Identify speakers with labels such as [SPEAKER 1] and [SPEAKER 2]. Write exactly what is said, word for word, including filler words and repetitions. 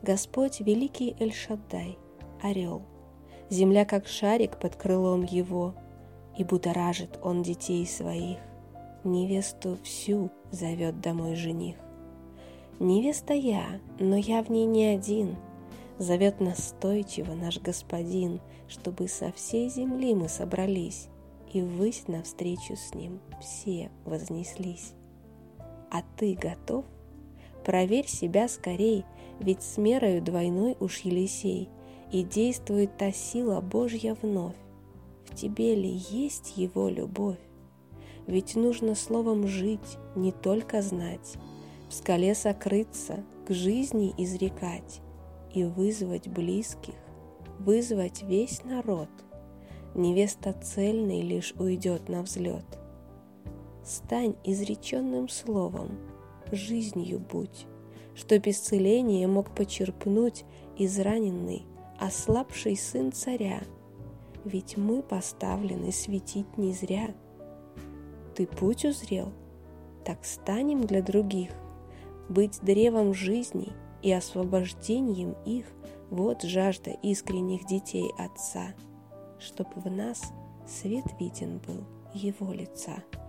[SPEAKER 1] Господь великий Эль-Шаддай, орел, земля как шарик под крылом его, и будоражит он детей своих, невесту всю зовет домой жених. Невеста я, но я в ней не один, зовет настойчиво наш Господин, чтобы со всей земли мы собрались, и ввысь навстречу с ним все вознеслись. А ты готов? Проверь себя скорей, ведь с мерою двойной уж Елисей, и действует та сила Божья вновь. В тебе ли есть его любовь? Ведь нужно словом жить, не только знать, в скале сокрыться, к жизни изрекать и вызвать близких, вызвать весь народ. Невеста цельной лишь уйдет на взлет. Стань изреченным словом, жизнью будь, чтоб исцеление мог почерпнуть израненный, ослабший сын царя. Ведь мы поставлены светить не зря. Ты путь узрел? Так станем для других, быть древом жизни и освобождением их. Вот жажда искренних детей Отца, чтоб в нас свет виден был Его лица.